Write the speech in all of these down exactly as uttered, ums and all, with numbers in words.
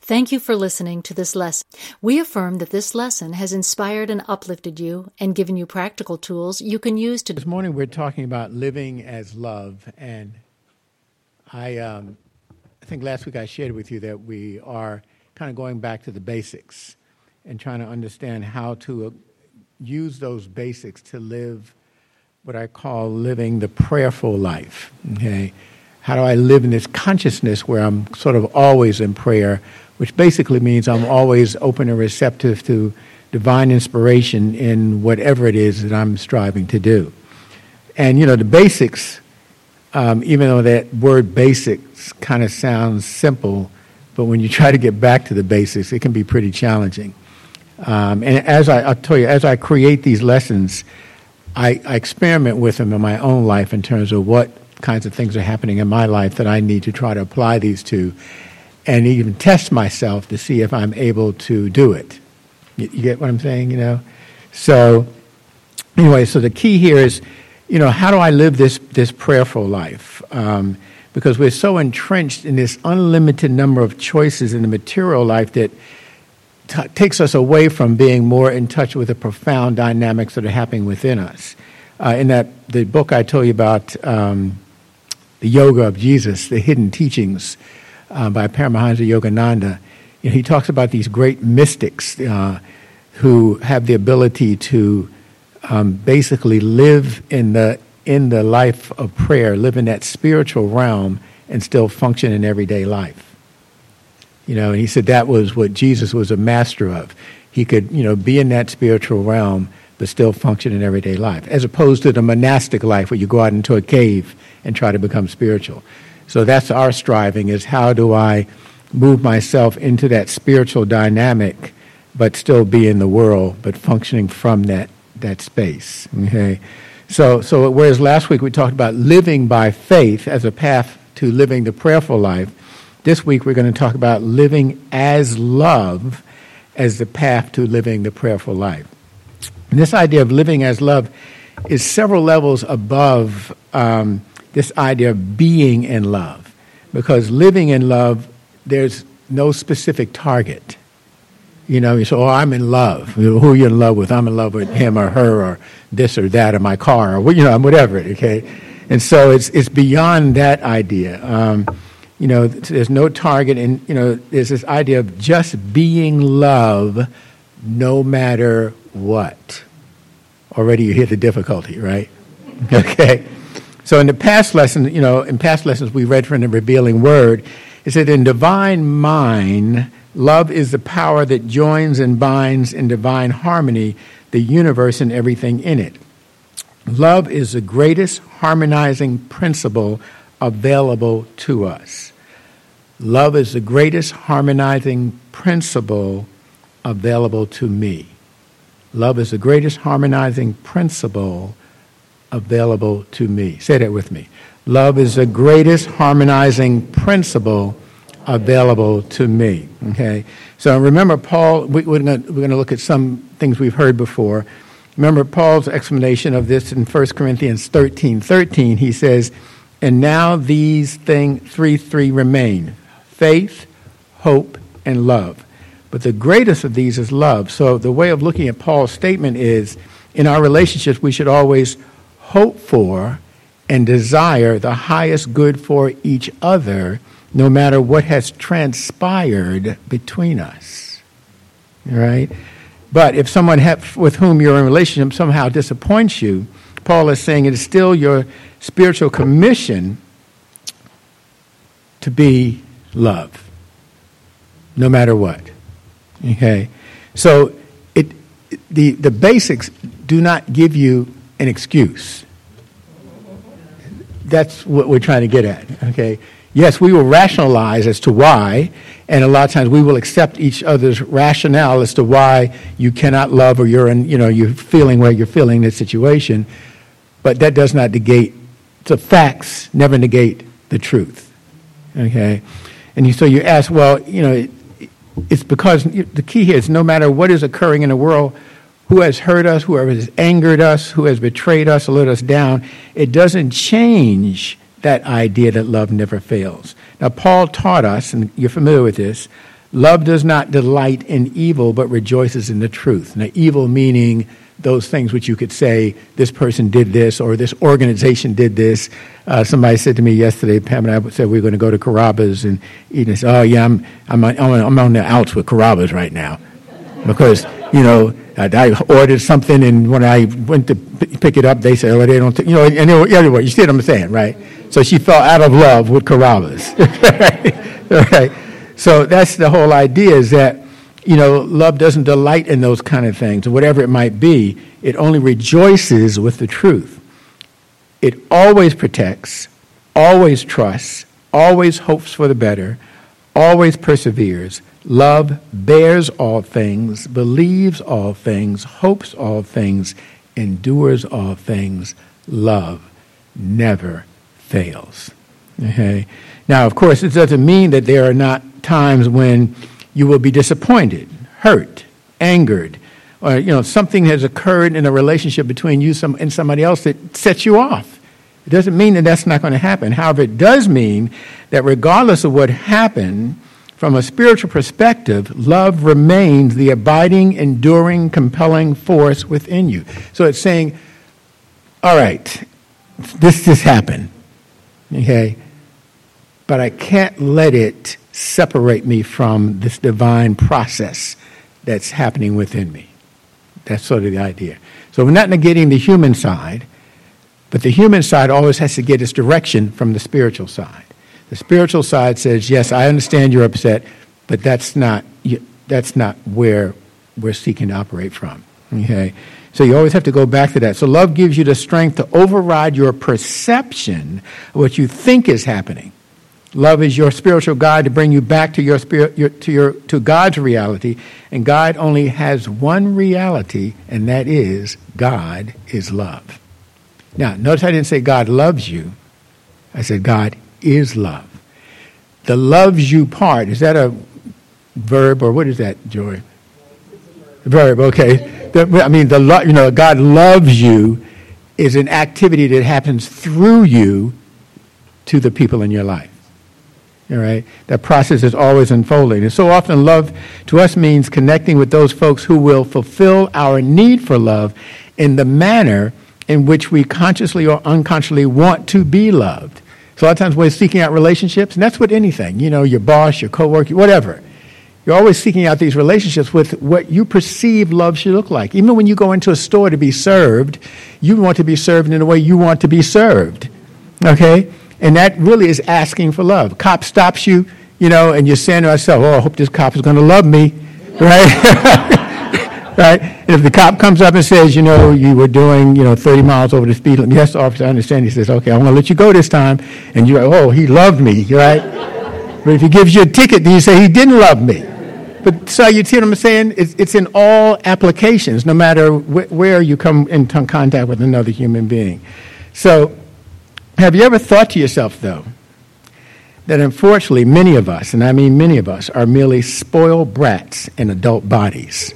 Thank you for listening to this lesson. We affirm that this lesson has inspired and uplifted you and given you practical tools you can use to... This morning we're talking about living as love, and I, um, I think last week I shared with you that we are kind of going back to the basics and trying to understand how to uh, use those basics to live what I call living the prayerful life, okay? How do I live in this consciousness where I'm sort of always in prayer, which basically means I'm always open and receptive to divine inspiration in whatever it is that I'm striving to do. And, you know, the basics, um, even though that word basics kind of sounds simple, but when you try to get back to the basics, it can be pretty challenging. Um, and as I, I'll tell you, as I create these lessons, I, I experiment with them in my own life in terms of what kinds of things are happening in my life that I need to try to apply these to, and even test myself to see if I'm able to do it. You, you get what I'm saying, you know? So, anyway, so the key here is, you know, how do I live this, this prayerful life? Um, because we're so entrenched in this unlimited number of choices in the material life that t- takes us away from being more in touch with the profound dynamics that are happening within us. Uh, in that, the book I told you about, um, The Yoga of Jesus, The Hidden Teachings, Uh, by Paramahansa Yogananda, you know, he talks about these great mystics uh, who have the ability to um, basically live in the in the life of prayer, live in that spiritual realm, and still function in everyday life. You know, and he said that was what Jesus was a master of. He could, you know, be in that spiritual realm, but still function in everyday life, as opposed to the monastic life where you go out into a cave and try to become spiritual. So that's our striving, is how do I move myself into that spiritual dynamic, but still be in the world, but functioning from that, that space, okay? So, so whereas last week we talked about living by faith as a path to living the prayerful life, this week we're going to talk about living as love as the path to living the prayerful life. And this idea of living as love is several levels above um, this idea of being in love, because living in love, there's no specific target. You know, you say, oh, I'm in love. You know, who are you in love with? I'm in love with him or her or this or that or my car or, you know, whatever, okay? And so it's it's beyond that idea. Um, you know, there's no target, and, you know, there's this idea of just being love no matter what. Already you hear the difficulty, right? Okay. So in the past lesson, you know, in past lessons we read from the Revealing Word, it said in divine mind, love is the power that joins and binds in divine harmony the universe and everything in it. Love is the greatest harmonizing principle available to us. Love is the greatest harmonizing principle available to me. Love is the greatest harmonizing principle available to me. Say that with me. Love is the greatest harmonizing principle available to me. Okay? So remember Paul, we, we're going we're to look at some things we've heard before. Remember Paul's explanation of this in First Corinthians thirteen thirteen. He says, and now these thing, three, three remain, faith, hope, and love. But the greatest of these is love. So the way of looking at Paul's statement is, in our relationships, we should always hope for and desire the highest good for each other, no matter what has transpired between us. All right? But if someone have, with whom you're in a relationship somehow disappoints you, Paul is saying it is still your spiritual commission to be love, no matter what. Okay? So it the the basics do not give you an excuse. That's what we're trying to get at, okay? Yes, we will rationalize as to why, and a lot of times we will accept each other's rationale as to why you cannot love or you're in, you know, you're feeling where you're feeling in this situation, but that does not negate, the facts never negate the truth, okay? And you, so you ask, well, you know, it, it's because the key here is no matter what is occurring in the world, who has hurt us, who has angered us, who has betrayed us or let us down, it doesn't change that idea that love never fails. Now, Paul taught us, and you're familiar with this, Love does not delight in evil, but rejoices in the truth. Now, evil meaning those things which you could say, this person did this, or this organization did this. Uh, somebody said to me yesterday, Pam and I said we were going to go to Carrabba's and eat. And I said, oh, yeah, I'm, I'm, on, I'm on the outs with Carrabba's right now. Because, you know, I, I ordered something, and when I went to p- pick it up, they said, oh, they don't, t-, you know, and anyway, you see what I'm saying, right? So she fell out of love with Carrabba's. right? Right? So that's the whole idea, is that, you know, love doesn't delight in those kind of things, or whatever it might be. It only rejoices with the truth. It always protects, always trusts, always hopes for the better, always perseveres. Love bears all things, believes all things, hopes all things, endures all things. Love never fails. Okay? Now, of course, it doesn't mean that there are not times when you will be disappointed, hurt, angered, or, you know, something has occurred in a relationship between you and somebody else that sets you off. It doesn't mean that that's not going to happen. However, it does mean that regardless of what happened, from a spiritual perspective, love remains the abiding, enduring, compelling force within you. So it's saying, all right, this just happened, okay? But I can't let it separate me from this divine process that's happening within me. That's sort of the idea. So we're not negating the human side, but the human side always has to get its direction from the spiritual side. The spiritual side says, yes, I understand you're upset, but that's not that's not where we're seeking to operate from. Okay? So you always have to go back to that. So love gives you the strength to override your perception of what you think is happening. Love is your spiritual guide to bring you back to your spirit, your, to your to God's reality, and God only has one reality, and that is God is love. Now, notice I didn't say God loves you. I said God is love. The loves you part, is that a verb, or what is that, Joy? Verb, okay. The, I mean, the lo- you know, God loves you is an activity that happens through you to the people in your life. All right? That process is always unfolding. And so often love to us means connecting with those folks who will fulfill our need for love in the manner in which we consciously or unconsciously want to be loved. So a lot of times we're seeking out relationships, and that's with anything. You know, your boss, your coworker, whatever. You're always seeking out these relationships with what you perceive love should look like. Even when you go into a store to be served, you want to be served in the way you want to be served. Okay? And that really is asking for love. Cop stops you, you know, and you're saying to yourself, oh, I hope this cop is going to love me. Right? Right? And if the cop comes up and says, you know, you were doing, you know, thirty miles over the speed limit. Yes, officer, I understand. He says, okay, I'm going to let you go this time. And you're like, oh, he loved me, right? But if he gives you a ticket, then you say, he didn't love me. But so you see what I'm saying? It's, it's in all applications, no matter wh- where you come into contact with another human being. So have you ever thought to yourself, though, that unfortunately many of us, and I mean many of us, are merely spoiled brats in adult bodies?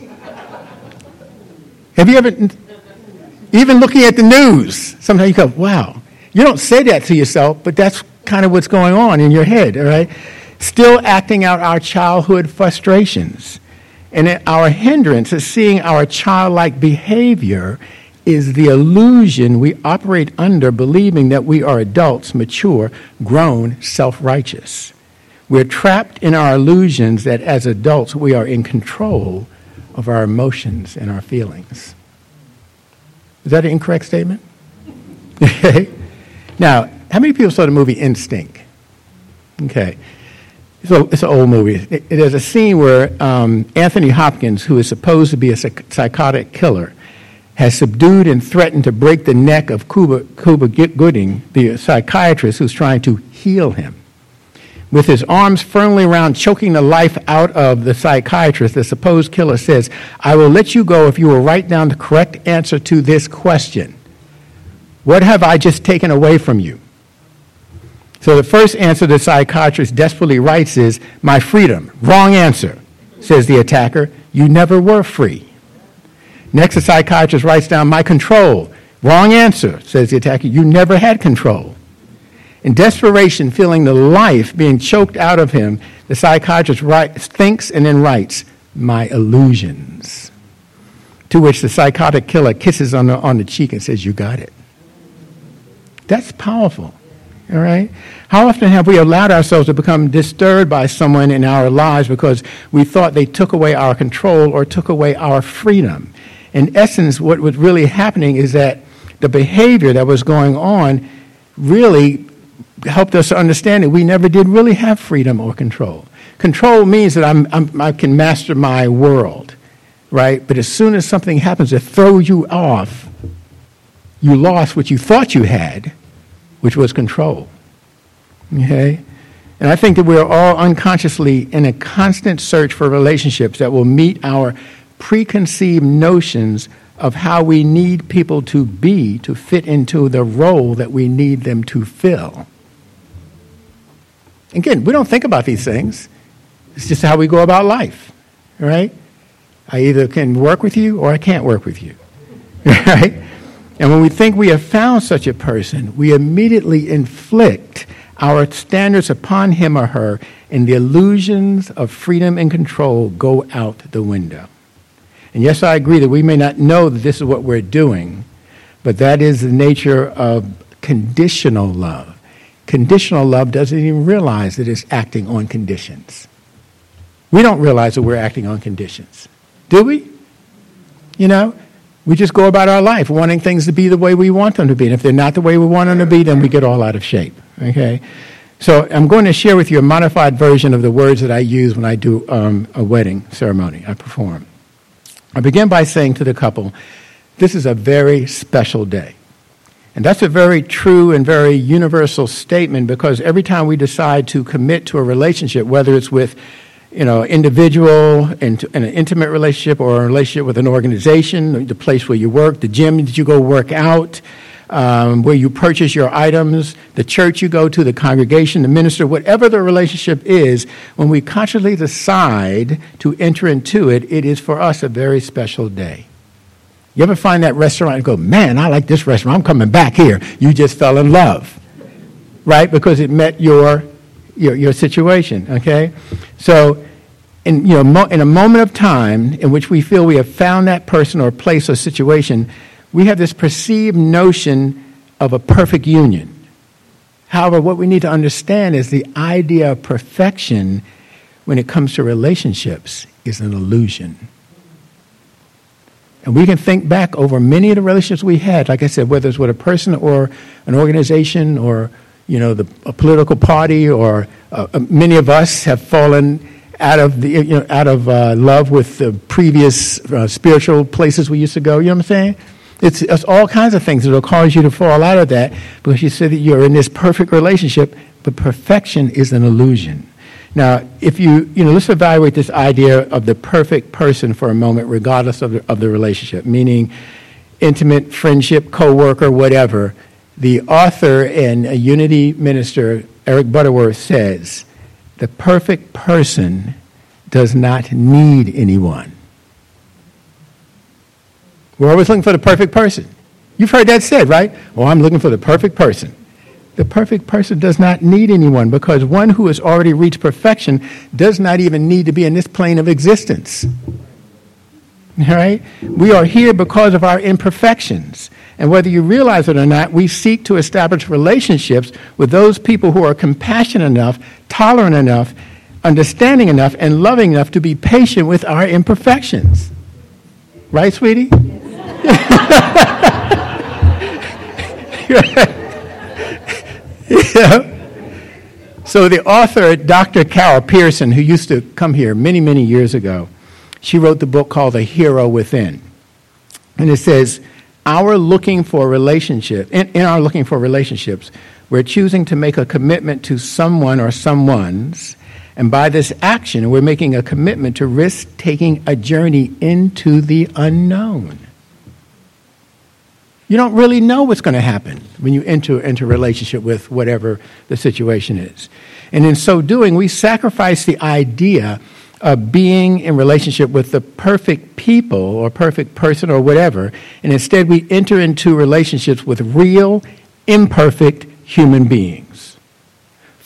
Have you ever, even looking at the news, sometimes you go, wow. You don't say that to yourself, but that's kind of what's going on in your head, all right? Still acting out our childhood frustrations. And our hindrance is seeing our childlike behavior is the illusion we operate under, believing that we are adults, mature, grown, self-righteous. We're trapped in our illusions that as adults we are in control of our emotions and our feelings. Is that an incorrect statement? Okay. Now, how many people saw the movie Instinct? Okay. So it's an old movie. It, there's a scene where um, Anthony Hopkins, who is supposed to be a psych- psychotic killer, has subdued and threatened to break the neck of Cuba, Cuba Gooding, the psychiatrist who's trying to heal him. With his arms firmly around, choking the life out of the psychiatrist, the supposed killer says, I will let you go if you will write down the correct answer to this question. What have I just taken away from you? So the first answer the psychiatrist desperately writes is, my freedom. Wrong answer, says the attacker. You never were free. Next, the psychiatrist writes down, my control. Wrong answer, says the attacker. You never had control. In desperation, feeling the life being choked out of him, the psychiatrist write, thinks and then writes, "My illusions." To which the psychotic killer kisses on the, on the cheek and says, "You got it." That's powerful, all right? How often have we allowed ourselves to become disturbed by someone in our lives because we thought they took away our control or took away our freedom? In essence, what was really happening is that the behavior that was going on really helped us to understand that we never did really have freedom or control. Control means that I'm, I'm, I can master my world, right? But as soon as something happens to throw you off, you lost what you thought you had, which was control, okay? And I think that we're all unconsciously in a constant search for relationships that will meet our preconceived notions of how we need people to be to fit into the role that we need them to fill. Again, we don't think about these things. It's just how we go about life, right? I either can work with you or I can't work with you, right? And when we think we have found such a person, we immediately inflict our standards upon him or her, and the illusions of freedom and control go out the window. And yes, I agree that we may not know that this is what we're doing, but that is the nature of conditional love. Conditional love doesn't even realize that it's acting on conditions. We don't realize that we're acting on conditions, do we? You know, we just go about our life wanting things to be the way we want them to be. And if they're not the way we want them to be, then we get all out of shape, okay? So I'm going to share with you a modified version of the words that I use when I do um, a wedding ceremony, I perform. I begin by saying to the couple, this is a very special day. And that's a very true and very universal statement, because every time we decide to commit to a relationship, whether it's with, you know, individual and in an intimate relationship or a relationship with an organization, the place where you work, the gym that you go work out, um, where you purchase your items, the church you go to, the congregation, the minister, whatever the relationship is, when we consciously decide to enter into it, it is for us a very special day. You ever find that restaurant and go, man, I like this restaurant, I'm coming back here. You just fell in love, right? Because it met your your, your situation, okay? So in, you know, mo- in a moment of time in which we feel we have found that person or place or situation, we have this perceived notion of a perfect union. However, what we need to understand is the idea of perfection when it comes to relationships is an illusion. And we can think back over many of the relationships we had, like I said, whether it's with a person or an organization or, you know, the, a political party, or uh, many of us have fallen out of the, you know, out of uh, love with the previous uh, spiritual places we used to go. You know what I'm saying? It's, it's all kinds of things that will cause you to fall out of that, because you said that you're in this perfect relationship, but perfection is an illusion. Now, if you, you know, let's evaluate this idea of the perfect person for a moment, regardless of the, of the relationship, meaning intimate, friendship, co-worker, whatever. The author and a Unity minister, Eric Butterworth, says, the perfect person does not need anyone. We're always looking for the perfect person. You've heard that said, right? Oh, I'm looking for the perfect person. The perfect person does not need anyone, because one who has already reached perfection does not even need to be in this plane of existence. All right? We are here because of our imperfections. And whether you realize it or not, we seek to establish relationships with those people who are compassionate enough, tolerant enough, understanding enough, and loving enough to be patient with our imperfections. Right, sweetie? Yeah. So the author, Doctor Carol Pearson, who used to come here many, many years ago, she wrote the book called The Hero Within. And it says, our looking for relationship, in, in our looking for relationships, we're choosing to make a commitment to someone or someone's, and by this action, we're making a commitment to risk taking a journey into the unknown. You don't really know what's going to happen when you enter into a relationship with whatever the situation is. And in so doing, we sacrifice the idea of being in relationship with the perfect people or perfect person or whatever, and instead we enter into relationships with real, imperfect human beings.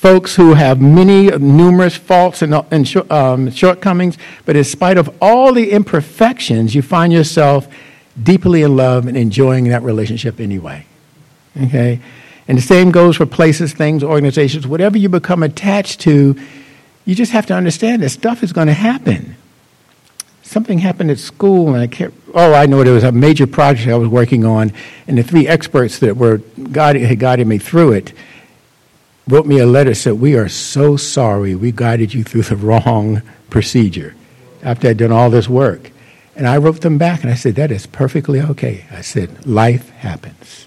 folks who have many numerous faults and, and um, shortcomings, but in spite of all the imperfections, you find yourself deeply in love and enjoying that relationship anyway. Okay? And the same goes for places, things, organizations, whatever you become attached to, you just have to understand that stuff is going to happen. Something happened at school, and I can't, oh, I know there was a major project I was working on, and the three experts that were guided, had guided me through it wrote me a letter, said, we are so sorry we guided you through the wrong procedure after I'd done all this work. And I wrote them back, and I said, that is perfectly okay. I said, life happens.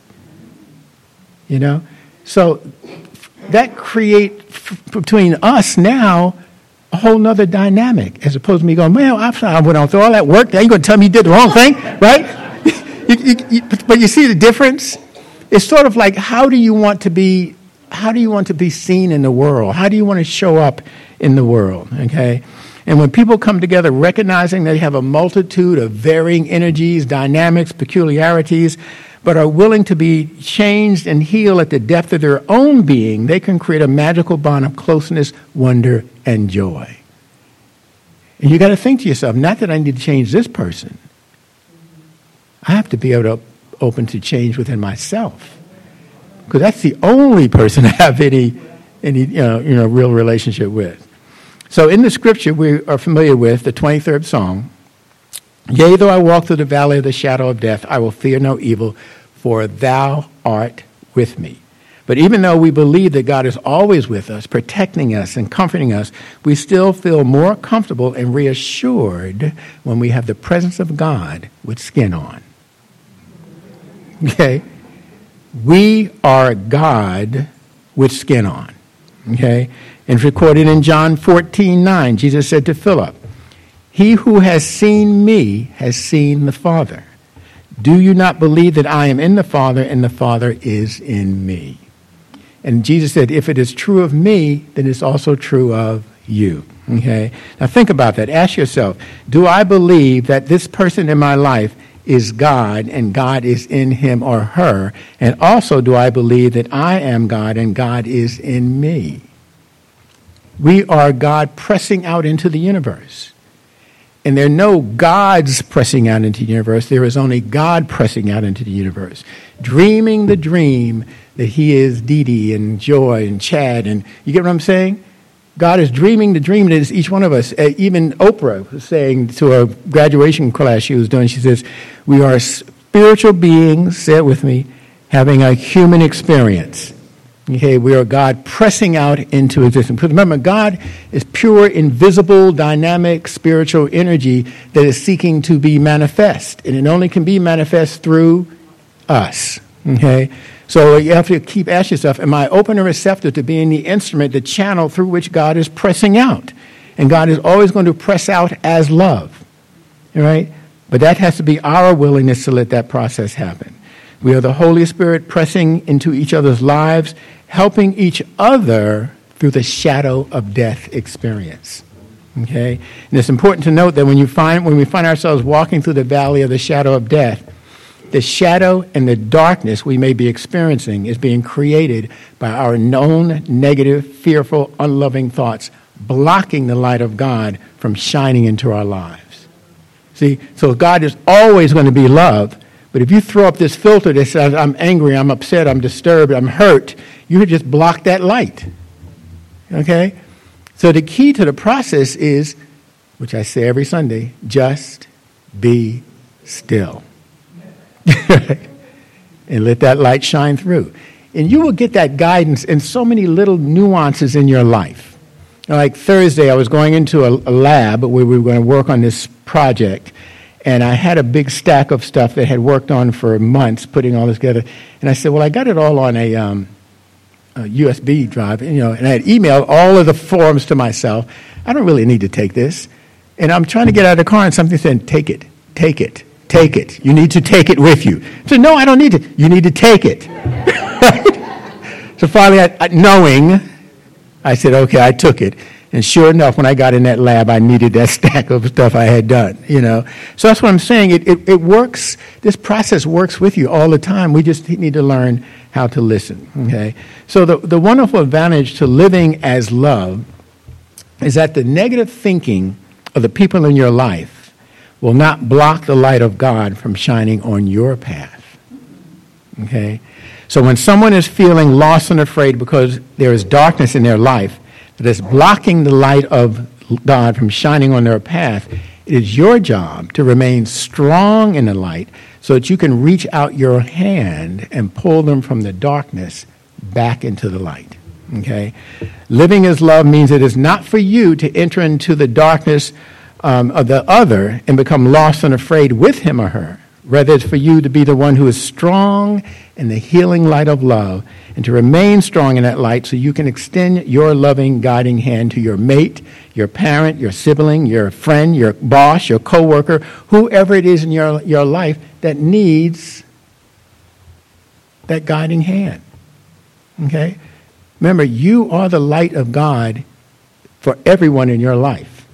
You know? So that creates f- between us now a whole nother dynamic, as opposed to me going, well, I went on through all that work. Now you're going to tell me you did the wrong thing, right? you, you, you, but you see the difference? It's sort of like, how do you want to be, how do you want to be seen in the world? How do you want to show up in the world, okay? And when people come together recognizing they have a multitude of varying energies, dynamics, peculiarities, but are willing to be changed and healed at the depth of their own being, they can create a magical bond of closeness, wonder, and joy. And you got to think to yourself, not that I need to change this person. I have to be able to open to change within myself, because that's the only person I have any, any you know, you know, real relationship with. So in the scripture we are familiar with, the twenty-third Psalm, yea, though I walk through the valley of the shadow of death, I will fear no evil, for thou art with me. But even though we believe that God is always with us, protecting us and comforting us, we still feel more comfortable and reassured when we have the presence of God with skin on. Okay? We are God with skin on. Okay? And it's recorded in John fourteen nine. Jesus said to Philip, he who has seen me has seen the Father. Do you not believe that I am in the Father and the Father is in me? And Jesus said, if it is true of me, then it's also true of you. Okay? Now think about that. Ask yourself, do I believe that this person in my life is God and God is in him or her? And also, do I believe that I am God and God is in me? We are God pressing out into the universe. And there are no gods pressing out into the universe. There is only God pressing out into the universe, dreaming the dream that he is Dee Dee and Joy and Chad. And you get what I'm saying? God is dreaming the dream that is each one of us. Uh, even Oprah was saying to a graduation class she was doing, she says, we are spiritual beings, say it with me, having a human experience. Okay, we are God pressing out into existence. Because remember, God is pure, invisible, dynamic, spiritual energy that is seeking to be manifest. And it only can be manifest through us. Okay? So you have to keep asking yourself, am I open and receptive to being the instrument, the channel through which God is pressing out? And God is always going to press out as love. All right? But that has to be our willingness to let that process happen. We are the Holy Spirit pressing into each other's lives, helping each other through the shadow of death experience. Okay? And it's important to note that when you find when we find ourselves walking through the valley of the shadow of death, the shadow and the darkness we may be experiencing is being created by our known negative, fearful, unloving thoughts, blocking the light of God from shining into our lives. See, so God is always going to be love. But if you throw up this filter that says, I'm angry, I'm upset, I'm disturbed, I'm hurt, you just block that light. Okay? So the key to the process is, which I say every Sunday, just be still. And let that light shine through. And you will get that guidance in so many little nuances in your life. Like Thursday, I was going into a, a lab where we were going to work on this project. And I had a big stack of stuff that I had worked on for months, putting all this together. And I said, well, I got it all on a, um, a U S B drive, you know, and I had emailed all of the forms to myself. I don't really need to take this. And I'm trying to get out of the car, and something said, take it, take it, take it. You need to take it with you. I said, no, I don't need to. You need to take it. So finally, I, I, knowing, I said, okay, I took it. And And sure enough, when I got in that lab, I needed that stack of stuff I had done, you know. So that's what I'm saying. It, it, it works. This process works with you all the time. We just need to learn how to listen, okay? So the, the wonderful advantage to living as love is that the negative thinking of the people in your life will not block the light of God from shining on your path, okay? So when someone is feeling lost and afraid because there is darkness in their life that is blocking the light of God from shining on their path, it is your job to remain strong in the light so that you can reach out your hand and pull them from the darkness back into the light. Okay? Living as love means it is not for you to enter into the darkness um, of the other and become lost and afraid with him or her. Rather, it's for you to be the one who is strong in the healing light of love and to remain strong in that light so you can extend your loving, guiding hand to your mate, your parent, your sibling, your friend, your boss, your coworker, whoever it is in your, your life that needs that guiding hand. Okay? Remember, you are the light of God for everyone in your life.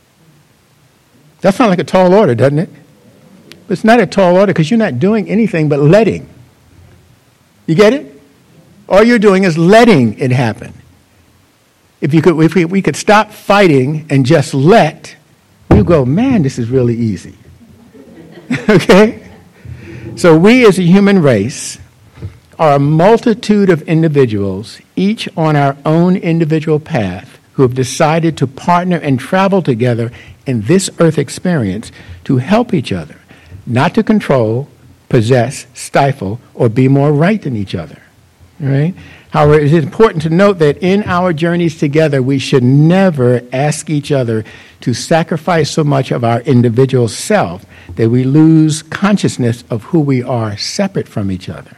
That sounds like a tall order, doesn't it? But it's not a tall order because you're not doing anything but letting. You get it? All you're doing is letting it happen. If you could, if we, we could stop fighting and just let, you go, man, this is really easy. Okay? So we as a human race are a multitude of individuals, each on our own individual path, who have decided to partner and travel together in this earth experience to help each other, not to control, possess, stifle, or be more right than each other. All right? However, it is important to note that in our journeys together, we should never ask each other to sacrifice so much of our individual self that we lose consciousness of who we are separate from each other.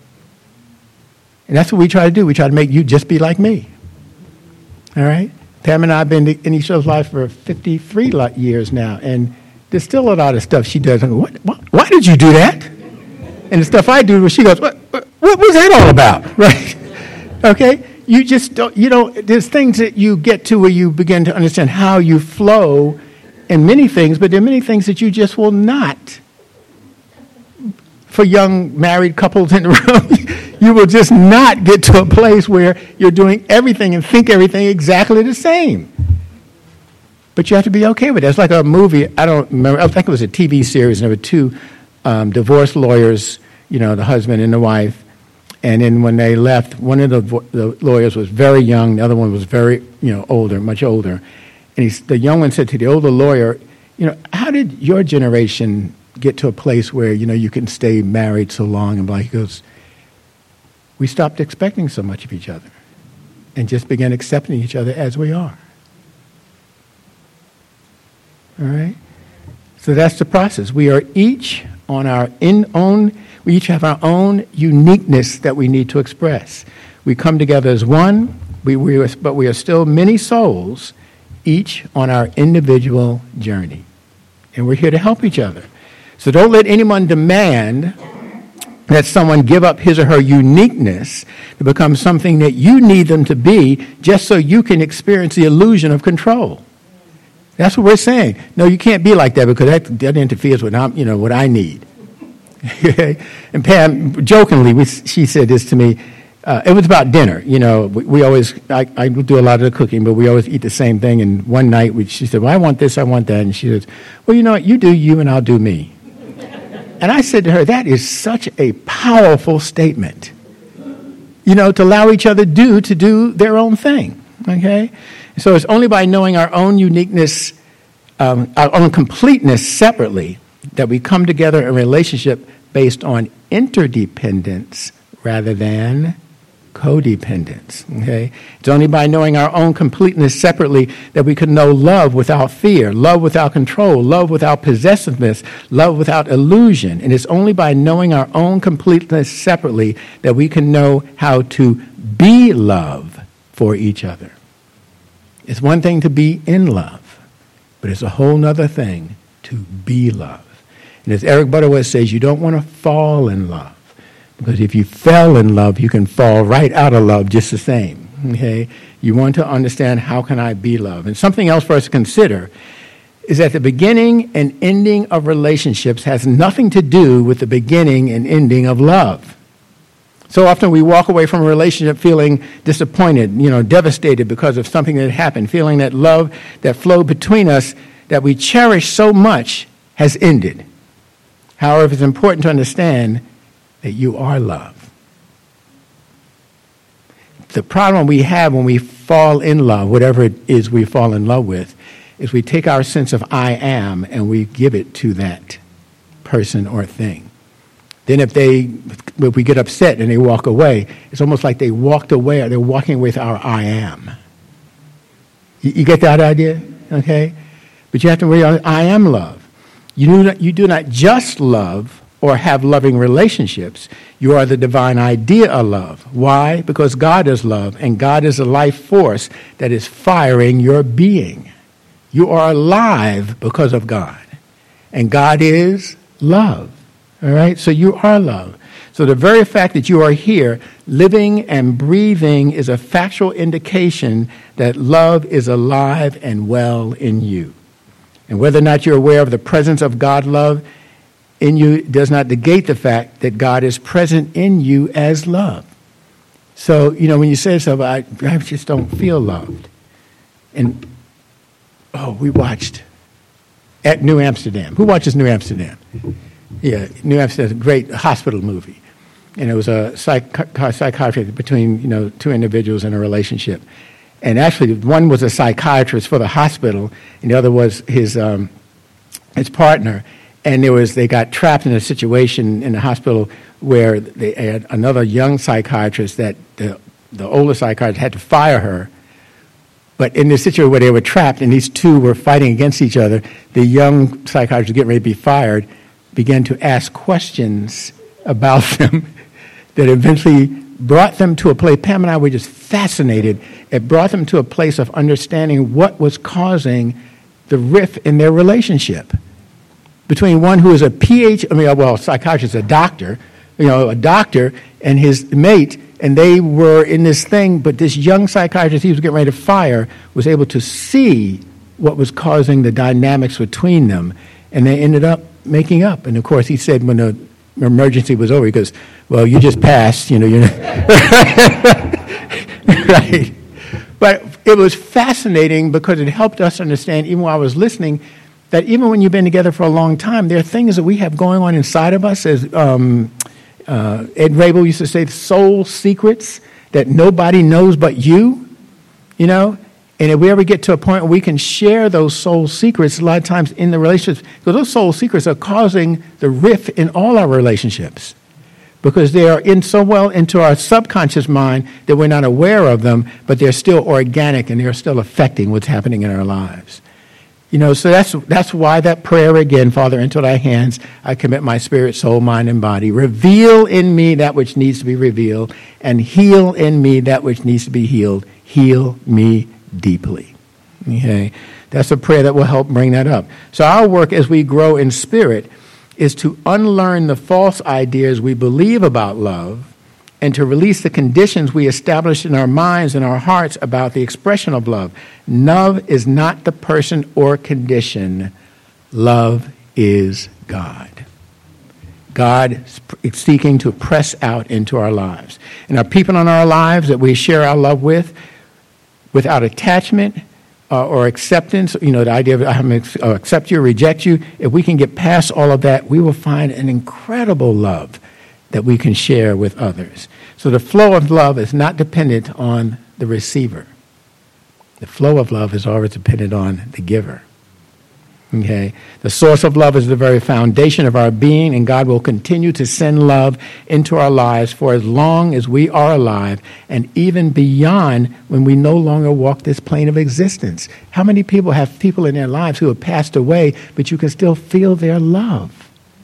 And that's what we try to do. We try to make you just be like me. All right? Pam and I have been in each other's life for fifty-three years now, and there's still a lot of stuff she does. I go, what, what, why did you do that? And the stuff I do, she goes, what, what, what was that all about? Right? Okay? You just don't, you don't, there's things that you get to where you begin to understand how you flow in many things, but there are many things that you just will not. For young married couples in the room, you will just not get to a place where you're doing everything and think everything exactly the same. But you have to be okay with it. It's like a movie, I don't remember, I think it was a T V series, and there were two um, divorce lawyers, you know, the husband and the wife. And then when they left, one of the, the lawyers was very young, the other one was very, you know, older, much older. And he's, the young one said to the older lawyer, you know, how did your generation get to a place where, you know, you can stay married so long? And like, he goes, we stopped expecting so much of each other and just began accepting each other as we are. All right? So that's the process. We are each on our in own, we each have our own uniqueness that we need to express. We come together as one, we, we are, but we are still many souls, each on our individual journey. And we're here to help each other. So don't let anyone demand that someone give up his or her uniqueness to become something that you need them to be just so you can experience the illusion of control. That's what we're saying. No, you can't be like that because that, that interferes with you know, what I need. And Pam, jokingly, we, she said this to me. Uh, it was about dinner. You know, we, we always, I, I do a lot of the cooking, but we always eat the same thing. And one night we, she said, well, I want this, I want that. And she says, well, you know what, you do you and I'll do me. And I said to her, that is such a powerful statement. You know, to allow each other do to do their own thing. Okay? So it's only by knowing our own uniqueness, um, our own completeness separately, that we come together in a relationship based on interdependence rather than codependence. Okay? It's only by knowing our own completeness separately that we can know love without fear, love without control, love without possessiveness, love without illusion. And it's only by knowing our own completeness separately that we can know how to be love for each other. It's one thing to be in love, but it's a whole other thing to be love. And as Eric Butterworth says, you don't want to fall in love. Because if you fell in love, you can fall right out of love just the same. Okay? You want to understand, how can I be love? And something else for us to consider is that the beginning and ending of relationships has nothing to do with the beginning and ending of love. So often we walk away from a relationship feeling disappointed, you know, devastated because of something that happened, feeling that love that flowed between us that we cherish so much has ended. However, it's important to understand that you are love. The problem we have when we fall in love, whatever it is we fall in love with, is we take our sense of I am and we give it to that person or thing. Then if they, if we get upset and they walk away, it's almost like they walked away or they're walking with our I am. You, you get that idea? Okay? But you have to realize, I am love. You do not, you do not just love or have loving relationships. You are the divine idea of love. Why? Because God is love, and God is a life force that is firing your being. You are alive because of God, and God is love. All right? So you are love. So the very fact that you are here, living and breathing, is a factual indication that love is alive and well in you. And whether or not you're aware of the presence of God love in you does not negate the fact that God is present in you as love. So, you know, when you say to yourself, I, I just don't feel loved. And, oh, we watched at New Amsterdam. Who watches New Amsterdam? Yeah, New Amsterdam is a great hospital movie. And it was a psych- psychiatrist between, you know, two individuals in a relationship. And actually, one was a psychiatrist for the hospital, and the other was his um, his partner. And there was they got trapped in a situation in the hospital where they had another young psychiatrist that the the older psychiatrist had to fire her. But in the situation where they were trapped and these two were fighting against each other, the young psychiatrist getting ready to be fired began to ask questions about them that eventually brought them to a place. Pam and I were just fascinated. It brought them to a place of understanding what was causing the rift in their relationship between one who is a P H D, I mean, well, a psychiatrist, a doctor, you know, a doctor and his mate, and they were in this thing, but this young psychiatrist he was getting ready to fire was able to see what was causing the dynamics between them, and they ended up making up. And, of course, he said when the emergency was over, he goes, well, you just passed, you know. You know. Right. But it was fascinating because it helped us understand, even while I was listening, that even when you've been together for a long time, there are things that we have going on inside of us, as um, uh, Ed Rabel used to say, soul secrets that nobody knows but you, you know. And if we ever get to a point where we can share those soul secrets, a lot of times in the relationships, because those soul secrets are causing the rift in all our relationships, because they are in so well into our subconscious mind that we're not aware of them, but they're still organic and they're still affecting what's happening in our lives. You know, so that's that's why that prayer again, Father, into thy hands I commit my spirit, soul, mind, and body. Reveal in me that which needs to be revealed, and heal in me that which needs to be healed. Heal me deeply. Okay? That's a prayer that will help bring that up. So our work as we grow in spirit is to unlearn the false ideas we believe about love and to release the conditions we establish in our minds and our hearts about the expression of love. Love is not the person or condition. Love is God. God is seeking to press out into our lives. And our people in our lives that we share our love with, without attachment uh, or acceptance, you know, the idea of I'm going to accept you or reject you, if we can get past all of that, we will find an incredible love that we can share with others. So the flow of love is not dependent on the receiver. The flow of love is always dependent on the giver. Okay? The source of love is the very foundation of our being, and God will continue to send love into our lives for as long as we are alive, and even beyond when we no longer walk this plane of existence. How many people have people in their lives who have passed away, but you can still feel their love?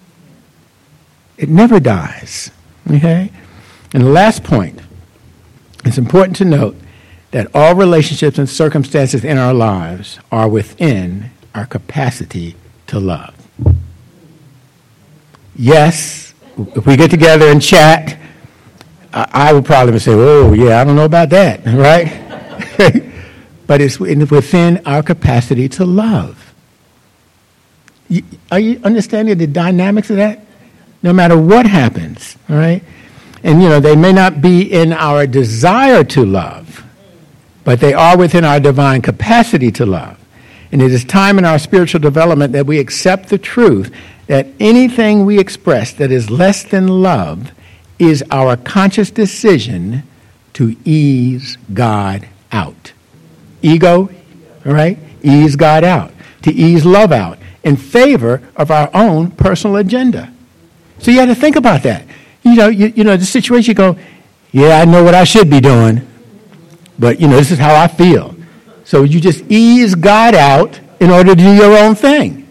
It never dies. Okay? And the last point, it's important to note that all relationships and circumstances in our lives are within our capacity to love. Yes, if we get together and chat, I, I would probably say, oh, yeah, I don't know about that, right? But it's within our capacity to love. You, are you understanding the dynamics of that? No matter what happens, all right? And, you know, they may not be in our desire to love, but they are within our divine capacity to love. And it is time in our spiritual development that we accept the truth that anything we express that is less than love is our conscious decision to ease God out. Ego, all right? Ease God out. To ease love out in favor of our own personal agenda. So you have to think about that. You know, you, you know, the situation, you go, yeah, I know what I should be doing, but, you know, this is how I feel. So you just ease God out in order to do your own thing.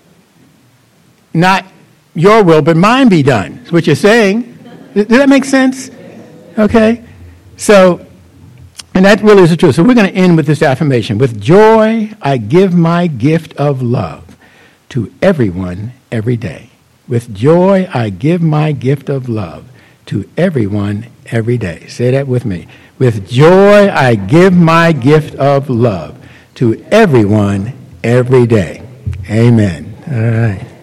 Not your will, but mine be done. That's what you're saying. Does that make sense? Okay. So, and that really is the truth. So we're going to end with this affirmation. With joy, I give my gift of love to everyone every day. With joy, I give my gift of love to everyone every day. Say that with me. With joy, I give my gift of love to everyone every day. Amen. All right.